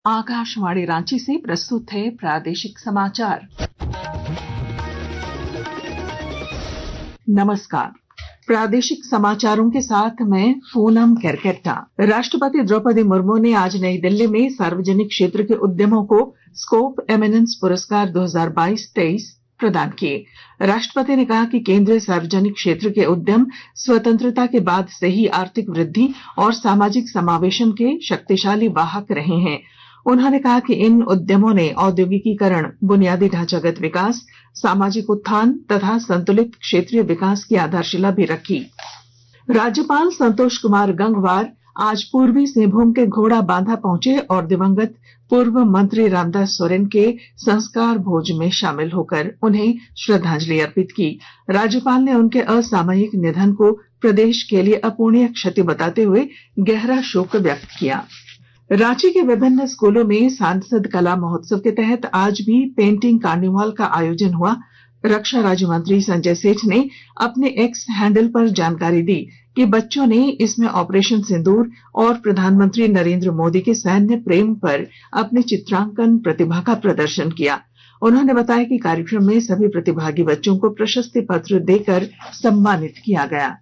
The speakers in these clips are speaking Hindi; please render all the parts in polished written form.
आकाशवाणी रांची से प्रस्तुत है प्रादेशिक समाचार। नमस्कार, प्रादेशिक समाचारों के साथ मैं पूनम केरकेट्टा। राष्ट्रपति द्रौपदी मुर्मू ने आज नई दिल्ली में सार्वजनिक क्षेत्र के उद्यमों को स्कोप एमिनेंस पुरस्कार 2022-23 प्रदान किए। राष्ट्रपति ने कहा कि केंद्रीय सार्वजनिक क्षेत्र के उद्यम स्वतंत्रता के बाद से ही आर्थिक वृद्धि और सामाजिक समावेशन के शक्तिशाली वाहक रहे हैं। उन्होंने कहा कि इन उद्यमों ने औद्योगिकीकरण, बुनियादी ढांचागत विकास, सामाजिक उत्थान तथा संतुलित क्षेत्रीय विकास की आधारशिला भी रखी। राज्यपाल संतोष कुमार गंगवार आज पूर्वी सिंहभूम के घोड़ा बांधा पहुंचे और दिवंगत पूर्व मंत्री रामदास सोरेन के संस्कार भोज में शामिल होकर उन्हें श्रद्धांजलि अर्पित की। राज्यपाल ने उनके असामयिक निधन को प्रदेश के लिए अपूरणीय क्षति बताते हुए गहरा शोक व्यक्त किया। रांची के विभिन्न स्कूलों में सांसद कला महोत्सव के तहत आज भी पेंटिंग कार्निवाल का आयोजन हुआ। रक्षा राज्य मंत्री संजय सेठ ने अपने एक्स हैंडल पर जानकारी दी कि बच्चों ने इसमें ऑपरेशन सिंदूर और प्रधानमंत्री नरेंद्र मोदी के सैन्य प्रेम पर अपने चित्रांकन प्रतिभा का प्रदर्शन किया। उन्होंने बताया कि कार्यक्रम में सभी प्रतिभागी बच्चों को प्रशस्ति पत्र देकर सम्मानित किया गया।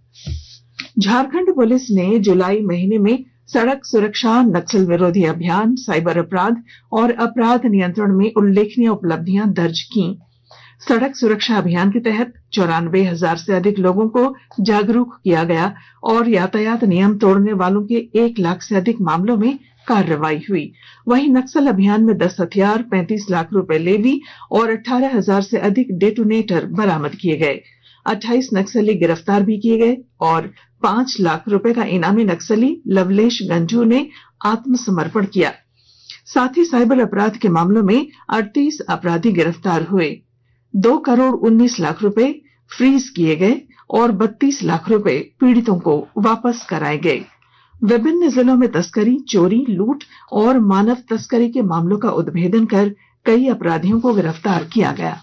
झारखंड पुलिस ने जुलाई महीने में सड़क सुरक्षा, नक्सल विरोधी अभियान, साइबर अपराध और अपराध नियंत्रण में उल्लेखनीय उपलब्धियां दर्ज की। सड़क सुरक्षा अभियान के तहत 94,000 से अधिक लोगों को जागरूक किया गया और यातायात नियम तोड़ने वालों के 1 लाख से अधिक मामलों में कार्रवाई हुई। वहीं नक्सल अभियान में 10 हथियार, 35 लाख रुपए लेवी और 18,000 से अधिक डेटोनेटर बरामद किए गए। 28 नक्सली गिरफ्तार भी किए गए और 5 लाख रुपए का इनामी नक्सली लवलेश गंझू ने आत्मसमर्पण किया। साथ ही साइबर अपराध के मामलों में 38 अपराधी गिरफ्तार हुए। 2 करोड़ 19 लाख रुपए फ्रीज किए गए और 32 लाख रुपए पीड़ितों को वापस कराए गए। विभिन्न जिलों में तस्करी, चोरी, लूट और मानव तस्करी के मामलों का उद्भेदन कर कई अपराधियों को गिरफ्तार किया गया।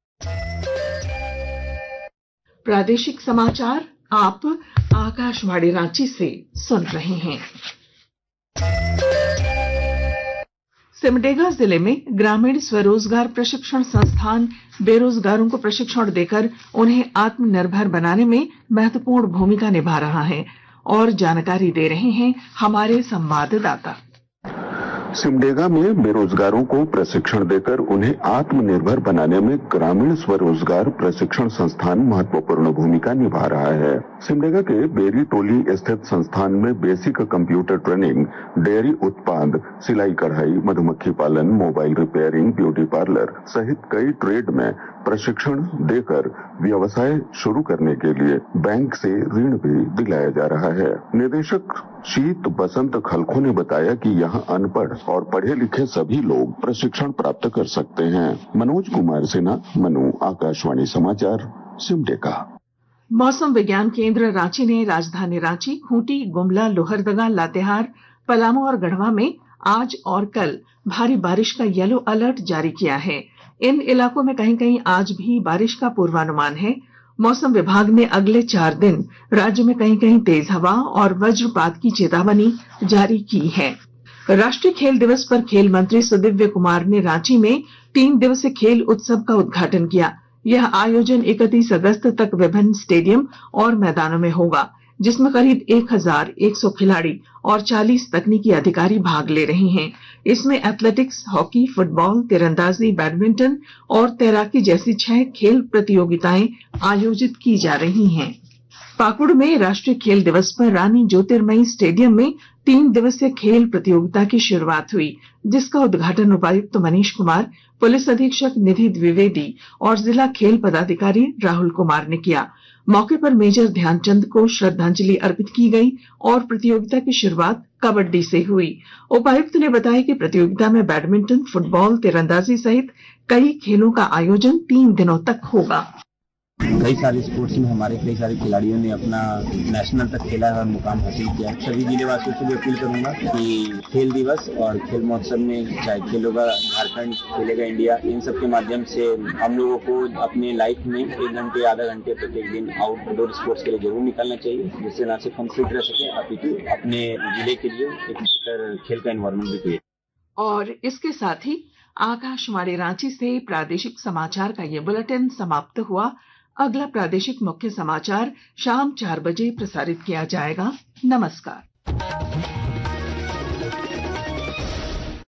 प्रादेशिक समाचार आप आकाशवाणी रांची से सुन रहे हैं। सिमडेगा जिले में ग्रामीण स्वरोजगार प्रशिक्षण संस्थान बेरोजगारों को प्रशिक्षण देकर उन्हें आत्मनिर्भर बनाने में महत्वपूर्ण भूमिका निभा रहा है और जानकारी दे रहे हैं हमारे संवाददाता। सिमडेगा में बेरोजगारों को प्रशिक्षण देकर उन्हें आत्मनिर्भर बनाने में ग्रामीण स्वरोजगार प्रशिक्षण संस्थान महत्वपूर्ण भूमिका निभा रहा है। सिमडेगा के बेरी टोली स्थित संस्थान में बेसिक कंप्यूटर ट्रेनिंग, डेयरी उत्पाद, सिलाई कढ़ाई, मधुमक्खी पालन, मोबाइल रिपेयरिंग, ब्यूटी पार्लर सहित कई ट्रेड में प्रशिक्षण देकर व्यवसाय शुरू करने के लिए बैंक से ऋण भी दिलाया जा रहा है। निदेशक शीत बसंत खलखो ने बताया कि यहाँ अनपढ़ और पढ़े लिखे सभी लोग प्रशिक्षण प्राप्त कर सकते हैं। मनोज कुमार सिन्हा, मनु, आकाशवाणी समाचार, सिमडेगा। मौसम विज्ञान केंद्र रांची ने राजधानी रांची, खूंटी, गुमला, लोहरदगा, लातेहार, पलामू और गढ़वा में आज और कल भारी बारिश का येलो अलर्ट जारी किया है। इन इलाकों में कहीं कहीं आज भी बारिश का पूर्वानुमान है। मौसम विभाग ने अगले 4 दिन राज्य में कहीं कहीं तेज हवा और वज्रपात की चेतावनी जारी की है। राष्ट्रीय खेल दिवस पर खेल मंत्री सुदिव्य कुमार ने रांची में 3 दिवसीय खेल उत्सव का उद्घाटन किया। यह आयोजन 31 अगस्त तक विभिन्न स्टेडियम और मैदानों में होगा, जिसमें करीब 1,100 खिलाड़ी और 40 तकनीकी अधिकारी भाग ले रहे हैं। इसमें एथलेटिक्स, हॉकी, फुटबॉल, तीरंदाजी, बैडमिंटन और तैराकी जैसी 6 खेल प्रतियोगिताएं आयोजित की जा रही हैं। पाकुड़ में राष्ट्रीय खेल दिवस पर रानी ज्योतिर्मयी स्टेडियम में 3 दिवसीय खेल प्रतियोगिता की शुरुआत हुई, जिसका उद्घाटन उपायुक्त मनीष कुमार, पुलिस अधीक्षक निधि द्विवेदी और जिला खेल पदाधिकारी राहुल कुमार ने किया। मौके पर मेजर ध्यानचंद को श्रद्धांजलि अर्पित की गई और प्रतियोगिता की शुरुआत कबड्डी से हुई। उपायुक्त ने बताया कि प्रतियोगिता में बैडमिंटन, फुटबॉल, तीरंदाजी सहित कई खेलों का आयोजन 3 दिनों तक होगा। कई सारे स्पोर्ट्स में हमारे कई सारे खिलाड़ियों ने अपना नेशनल तक खेला है और मुकाम हासिल किया। सभी जिले वासियों से भी अपील करूंगा कि खेल दिवस और खेल महोत्सव में चाहे खेलेगा झारखंड, खेलेगा इंडिया, इन सब के माध्यम से हम लोगों को अपने लाइफ में 1 घंटे आधा घंटे प्रत्येक दिन आउटडोर स्पोर्ट्स के लिए जरूर निकलना चाहिए, जिससे न सिर्फ हम फिट रह सके अपितु अपने जिले के लिए एक बेहतर खेल का एनवायरमेंट भी क्रिएट। और इसके साथ ही आकाशवाणी रांची से प्रादेशिक समाचार का ये बुलेटिन समाप्त हुआ। अगला प्रादेशिक मुख्य समाचार शाम 4 बजे प्रसारित किया जाएगा। नमस्कार।